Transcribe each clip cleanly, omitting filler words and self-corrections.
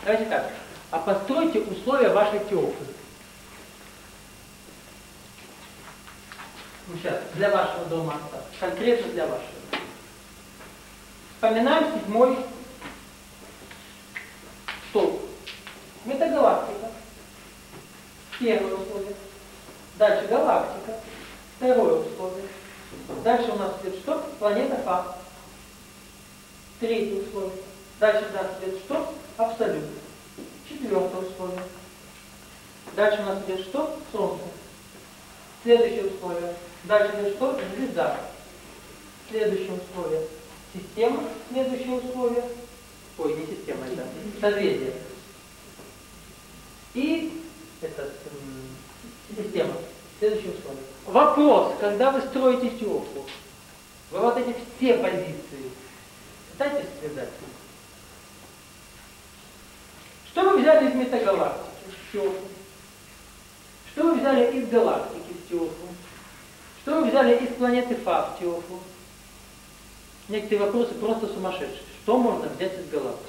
Давайте так. А постройте условия вашей теории. Ну, сейчас, для вашего дома отца. Конкретно для вашего. Вспоминаем 7-й столб. Метагалактика. Первое условие. Дальше галактика. Второе условие. Дальше у нас идет что? Планета Фа. Третье условие. Дальше у нас идет что? Абсолют. Четвертое условие. Дальше у нас идет что? Солнце. Следующее условие. Дальше идет что? Звезда. Следующее условие. Система. Следующее условие. Ой, не система, это созвездие. И это система. Следующее условие. Вопрос, когда вы строите теорию, вы вот эти все позиции пытаетесь связать? Что вы взяли из метагалактики в теорию? Что вы взяли из галактики в теорию? Что вы взяли из планеты Фа в теорию? Некоторые вопросы просто сумасшедшие. Что можно взять из галактики?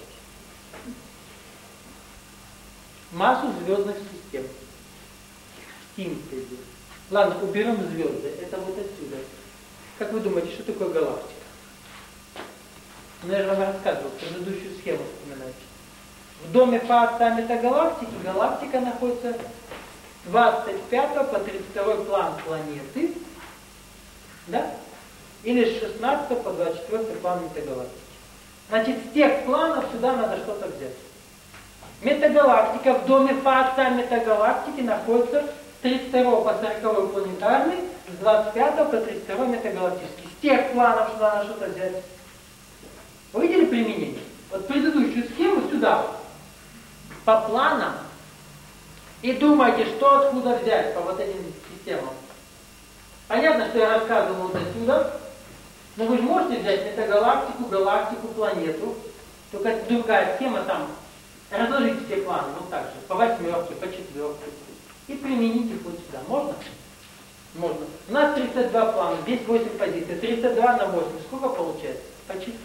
Массу звездных систем. Синтезис. Ладно, уберем звезды. Это вот отсюда. Как вы думаете, что такое галактика? Ну, я же вам рассказывал, предыдущую схему вспоминайте. В доме Фа отца метагалактики галактика находится с 25 по 32 план планеты, да? Или с 16 по 24 план метагалактики. Значит, с тех планов сюда надо что-то взять. Метагалактика в доме Фа отца метагалактики находится с 32 по 40 планетарный, с 25 по 32 метагалактический. С тех планов сюда надо что-то взять. Вы видели применение? Вот предыдущую схему сюда, по планам, и думайте, что откуда взять по вот этим системам. Понятно, что я рассказывал вот отсюда, но вы же можете взять метагалактику, галактику, планету, только это другая схема там. Разложите все планы, вот так же, по 8-ке, по 4-ке, и примените их вот сюда. Можно? Можно. У нас 32 плана, здесь 8 позиций. 32 на 8, сколько получается? По 4.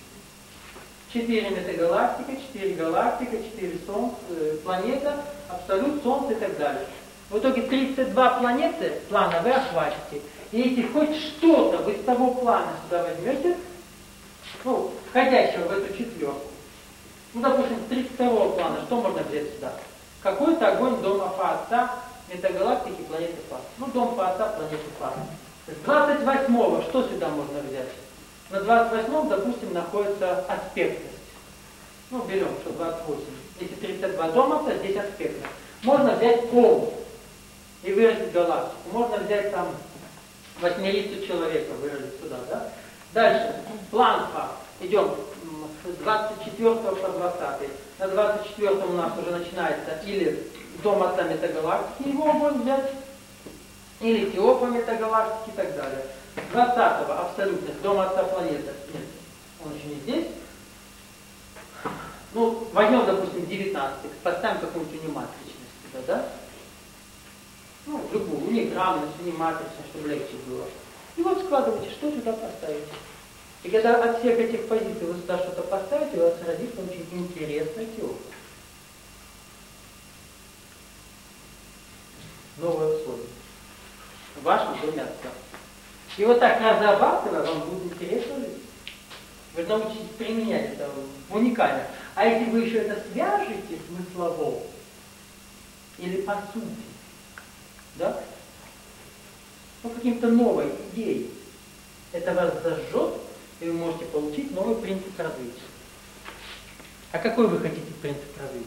4 метагалактика, 4 галактика, 4 солнца, планета, абсолют, солнце и так далее. В итоге 32 плана вы охватите. И если хоть что-то вы из того плана сюда возьмете, ну, входящего в эту четверку, ну, допустим, с 32 плана, что можно взять сюда? Какой-то огонь дома Фа отца, метагалактики, планеты Фа. Ну, дом Фа отца, планеты Фа. С 28-го что сюда можно взять? На 28-м, допустим, находится аспектность. Ну, берем, что 28. Если 32 дома, то здесь аспектность. Можно взять пол и выразить галактику. Можно взять там восьмерицу человека, выразить сюда, да? Дальше, план Фа. Идем с 24 по 20. На 24 у нас уже начинается или дом отца метагалактики, его огонь взять, или Теопа метагалактики и так далее. 20-го абсолютность, дом отца планеты. Нет, он еще не здесь. Ну, возьмем, допустим, 19, поставим какую-нибудь униматричность сюда, да? Ну, любую, униграммность, униматричность, чтобы легче было. И вот складывайте, что сюда поставить. И когда от всех этих позиций вы сюда что-то поставите, у вас родится очень интересная теория. Новое условие. В вашем доме отца. И вот так разрабатывая, вам будет интересно жить. Вы научитесь применять это уникально. А если вы еще это свяжете смыслово, или по сути, да, ну, каким-то новой идеей, это вас зажжет, и вы можете получить новый принцип развития. А какой вы хотите принцип развития?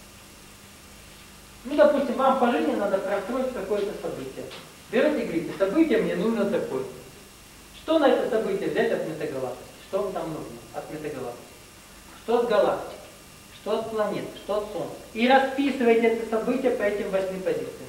Ну, допустим, вам по жизни надо простроить какое-то событие. Берете и говорите, событие мне нужно такое. Что на это событие взять от метагалактики? Что вам там нужно от метагалактики? Что от галактики? Что от планет? Что от Солнца? И расписывайте это событие по этим 8 позициям.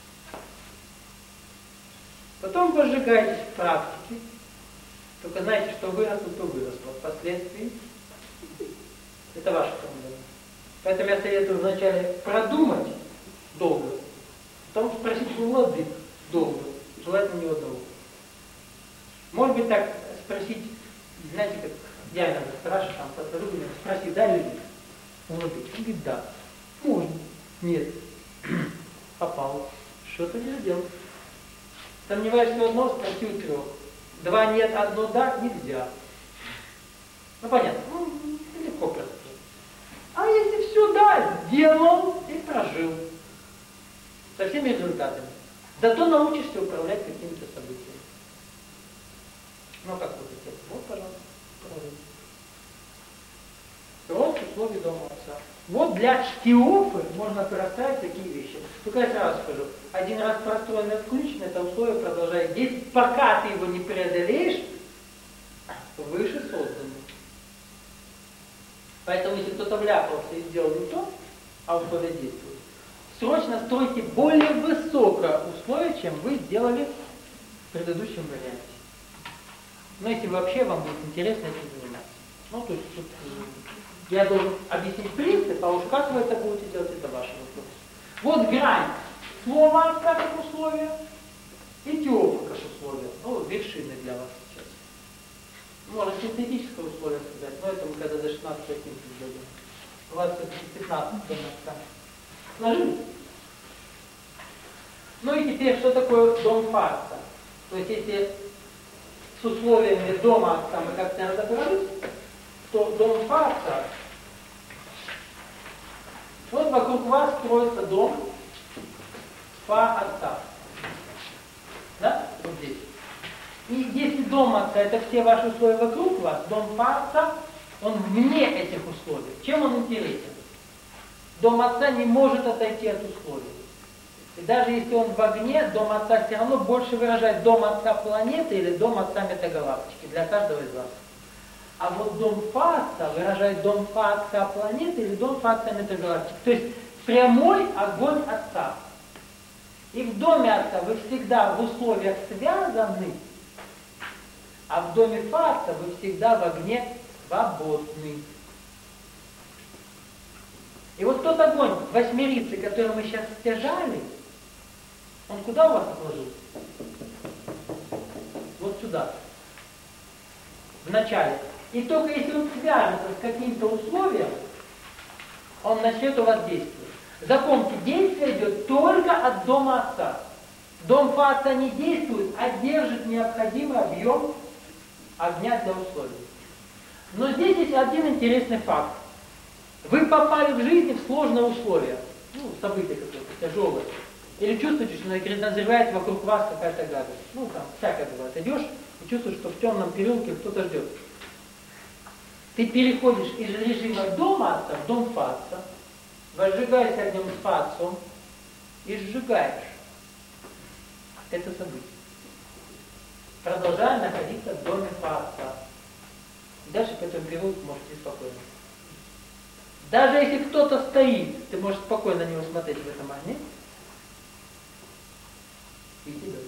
Потом вы сжигаетесь в практике. Только знаете, что выросло, то выросло. Впоследствии это ваша проблема. Поэтому я советую вначале продумать долго, потом спросить у владык долго, желательно не долго. Может быть так спросить, знаете, как я иногда спрашиваю, там, спросить, да, люди, Владыка. Он говорит, да. Можно. Нет. Попал. Что-то не сделал. Сомневаешься в одном, спроси у трех. Два нет, одно да, нельзя. Ну понятно. Ну, легко просто. А если все да, сделал и прожил. Со всеми результатами. Зато научишься управлять какими-то событиями. Ну как вот это? Вот, пожалуйста, правильно. Рост условий дома отца. Вот для Штиофы можно проставить такие вещи. Только я сразу скажу, один раз простроено и включено, это условие продолжает действовать, пока ты его не преодолеешь, выше созданный. Поэтому если кто-то вляпался и сделал не то, а условия действуют, срочно стройте более высокое условие, чем вы сделали в предыдущем варианте. Но если вообще вам будет интересно этим заниматься. Ну, то есть тут я должен объяснить принцип, а уж как вы это будете делать, это ваш вопрос. Вот грань слова как условие и Теофа как условие. Ну, вершины для вас сейчас. Можно синтетическое условие сказать, но это мы когда до 16 каким-то дойдем. У вас все-таки 15 дома. Сложились? Ну и теперь, что такое дом фарса? То есть, если с условиями дома отца мы как-то разобрались, то дом фарса, вот вокруг вас строится дом фа отца. Да? Вот здесь. И если дом отца, это все ваши условия вокруг вас, дом фа отца, он вне этих условий. Чем он интересен? Дом отца не может отойти от условий. И даже если он в огне, дом отца все равно больше выражает дом отца планеты или дом отца метагалактики для каждого из вас. А вот дом фа отца выражает дом фа отца планеты или дом фа отца метагалактики. То есть прямой огонь отца. И в доме отца вы всегда в условиях связаны, а в доме фа отца вы всегда в огне свободны. И вот тот огонь восьмерицы, который мы сейчас стяжали, он куда у вас отложился? Вот сюда. В начале. И только если он свяжется с каким-то условием, он начнет у вас действовать. Запомните, действие идет только от дома отца. Дом фа отца не действует, а держит необходимый объем огня для условий. Но здесь есть один интересный факт. Вы попали в жизни в сложные условия, ну, события какое-то тяжелое, или чувствуете, что назревает вокруг вас какая-то гадость. Ну, там, всякое бывает. Идешь и чувствуешь, что в темном переулке кто-то ждет. Ты переходишь из режима дома отца в дом фа отца, возжигаешься огнем с фа отцом и сжигаешь это событие. Продолжая находиться в доме фа отца. Дальше по этому переулку можете идти спокойно. Даже если кто-то стоит, ты можешь спокойно на него смотреть в этом огне и идти дальше.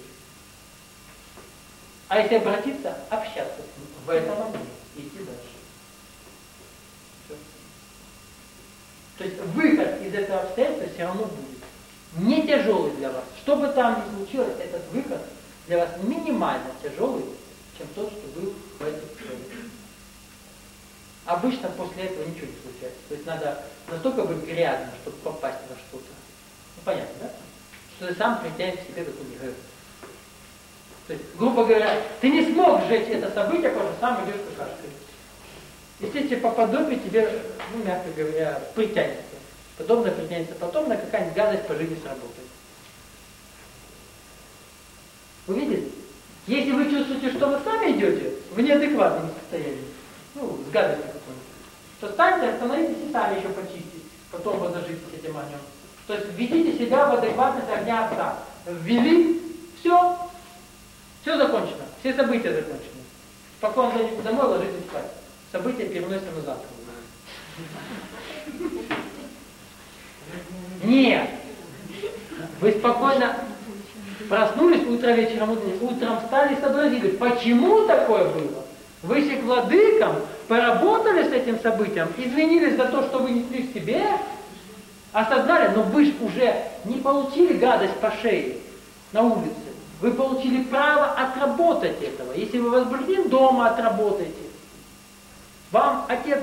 А если обратиться, общаться с ним в этом огне и идти дальше. Все. То есть выход из этого обстоятельства все равно будет. Не тяжелый для вас. Что бы там ни случилось, этот выход для вас минимально тяжелый, чем тот, что был в этих условиях. Обычно после этого ничего не случается. То есть надо настолько быть грязным, чтобы попасть во что-то. Ну понятно, да? Что ты сам притянешь к себе какую-нибудь грязь. То есть, грубо говоря, ты не смог сжечь это событие, потому что сам идешь какашкой. Естественно, по подобию тебе, ну, мягко говоря, притянется. Подобное притянется потом, на какая-нибудь гадость по жизни сработает. Увидели? Если вы чувствуете, что вы сами идете в неадекватном состоянии, ну, с гадостью какой-нибудь, то встаньте, остановитесь и сами еще почистите, потом возложитесь этим огнем. То есть введите себя в адекватность огня отца. Ввели, все закончено, все события закончены. Спокойно зайдите домой, ложитесь спать. События переносим на завтра. Нет. Вы спокойно проснулись вечером, утром встали и сообразили, почему такое было? Вышли к владыкам, поработали с этим событием, извинились за то, что вы несли в себе, осознали, но вы же уже не получили гадость по шее на улице. Вы получили право отработать этого. Если вы возбуждены, дома отработайте. Вам Отец